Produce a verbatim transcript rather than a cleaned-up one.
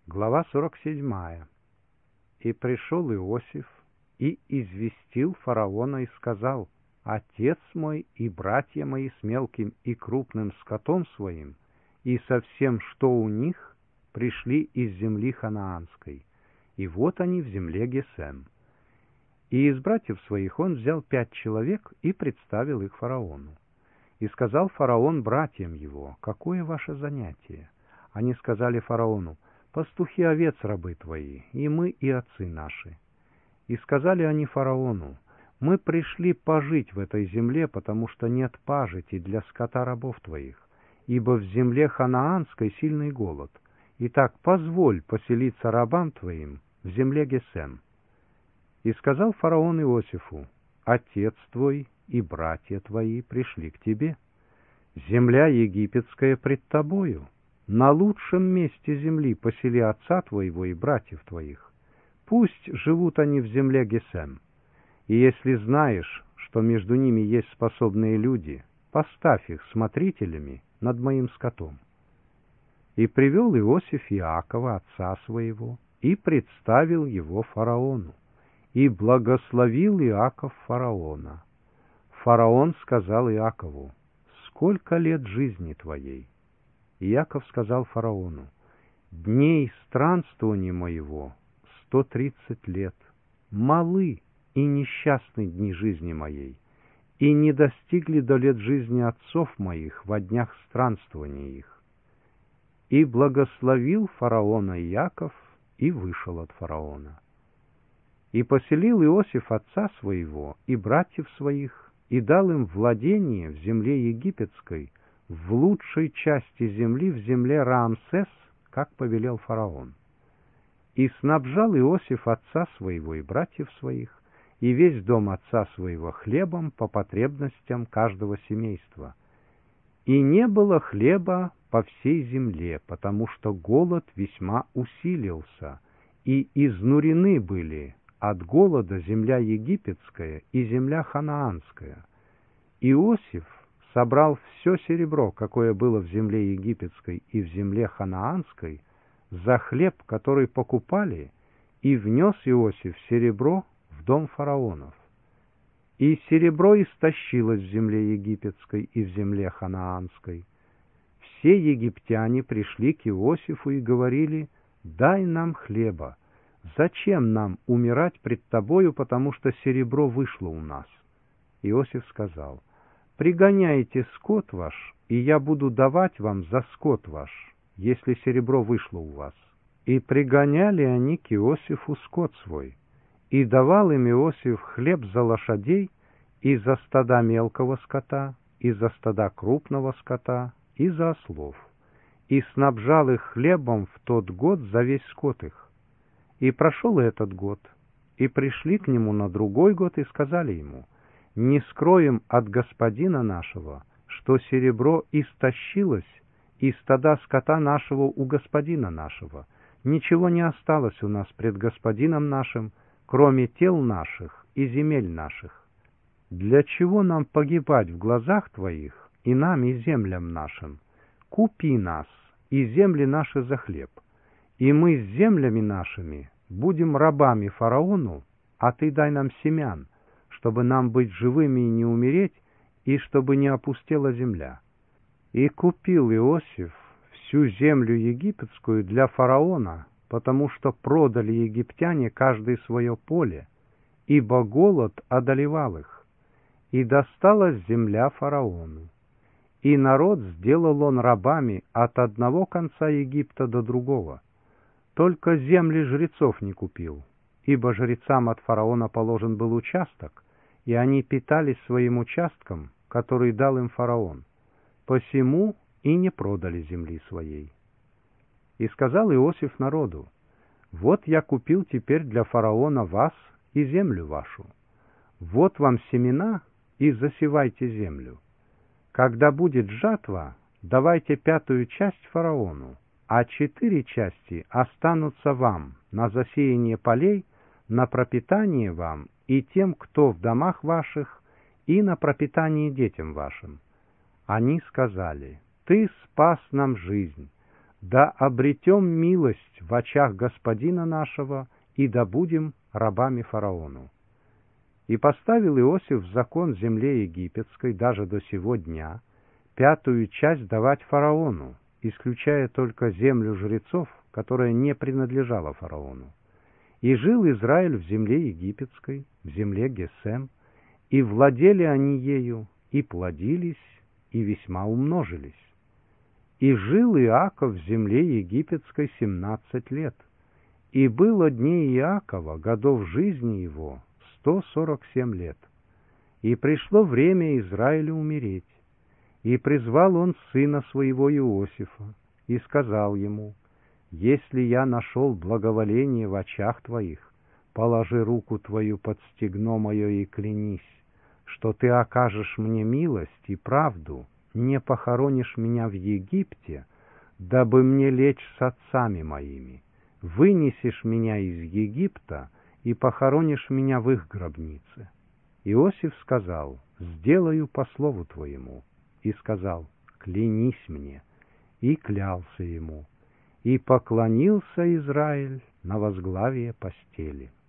Глава сорок седьмая. «И пришел Иосиф, и известил фараона, и сказал: Отец мой и братья мои с мелким и крупным скотом своим, и со всем, что у них, пришли из земли ханаанской, и вот они в земле Гесем. И из братьев своих он взял пять человек и представил их фараону. И сказал фараон братьям его: Какое ваше занятие? Они сказали фараону: Пастухи овец рабы твои, и мы, и отцы наши. И сказали они фараону: Мы пришли пожить в этой земле, потому что нет пажити для скота рабов твоих, ибо в земле ханаанской сильный голод. Итак, позволь поселиться рабам твоим в земле Гесем. И сказал фараон Иосифу: Отец твой и братья твои пришли к тебе. Земля египетская пред тобою. На лучшем месте земли посели отца твоего и братьев твоих. Пусть живут они в земле Гесем. И если знаешь, что между ними есть способные люди, поставь их смотрителями над моим скотом. И привел Иосиф Иакова, отца своего, и представил его фараону. И благословил Иаков фараона. Фараон сказал Иакову: Сколько лет жизни твоей? Иаков сказал фараону: Дней странствования моего сто тридцать лет. Малы и несчастны дни жизни моей, и не достигли до лет жизни отцов моих во днях странствования их. И благословил фараона Иаков, и вышел от фараона. И поселил Иосиф отца своего и братьев своих, и дал им владение в земле египетской, в лучшей части земли, в земле Раамсес, как повелел фараон. И снабжал Иосиф отца своего и братьев своих, и весь дом отца своего хлебом по потребностям каждого семейства. И не было хлеба по всей земле, потому что голод весьма усилился, и изнурены были от голода земля египетская и земля ханаанская. Иосиф собрал все серебро, какое было в земле египетской и в земле ханаанской, за хлеб, который покупали, и внес Иосиф серебро в дом фараонов. И серебро истощилось в земле египетской и в земле ханаанской. Все египтяне пришли к Иосифу и говорили: «Дай нам хлеба. Зачем нам умирать пред тобою, потому что серебро вышло у нас?» Иосиф сказал: «Пригоняйте скот ваш, и я буду давать вам за скот ваш, если серебро вышло у вас». И пригоняли они к Иосифу скот свой, и давал им Иосиф хлеб за лошадей, и за стада мелкого скота, и за стада крупного скота, и за ослов, и снабжал их хлебом в тот год за весь скот их. И прошел этот год, и пришли к нему на другой год, и сказали ему: «Не скроем от господина нашего, что серебро истощилось, и стада скота нашего у господина нашего. Ничего не осталось у нас пред господином нашим, кроме тел наших и земель наших. Для чего нам погибать в глазах твоих, и нам, и землям нашим? Купи нас, и земли наши за хлеб, и мы с землями нашими будем рабами фараону, а ты дай нам семян, чтобы нам быть живыми и не умереть, и чтобы не опустела земля». И купил Иосиф всю землю египетскую для фараона, потому что продали египтяне каждое свое поле, ибо голод одолевал их. И досталась земля фараону. И народ сделал он рабами от одного конца Египта до другого. Только земли жрецов не купил, ибо жрецам от фараона положен был участок, и они питались своим участком, который дал им фараон. Посему и не продали земли своей. И сказал Иосиф народу: «Вот я купил теперь для фараона вас и землю вашу. Вот вам семена, и засевайте землю. Когда будет жатва, давайте пятую часть фараону, а четыре части останутся вам на засеяние полей, на пропитание вам и тем, кто в домах ваших, и на пропитание детям вашим». Они сказали: «Ты спас нам жизнь. да обретем милость в очах господина нашего, и да будем рабами фараону. И поставил Иосиф в закон земле египетской даже до сего дня пятую часть давать фараону, исключая только землю жрецов, которая не принадлежала фараону. И жил Израиль в земле египетской, в земле Гесем, и владели они ею, и плодились, и весьма умножились. И жил Иаков в земле египетской семнадцать лет, и было дней Иакова, годов жизни его, сто сорок семь лет. И пришло время Израилю умереть, и призвал он сына своего Иосифа, и сказал ему: «Если я нашел благоволение в очах твоих, положи руку твою под стегно мое и клянись, что ты окажешь мне милость и правду, не похоронишь меня в Египте, дабы мне лечь с отцами моими, вынесешь меня из Египта и похоронишь меня в их гробнице». Иосиф сказал: «Сделаю по слову твоему». И сказал: «Клянись мне». И клялся ему. И поклонился Израиль на возглавие постели.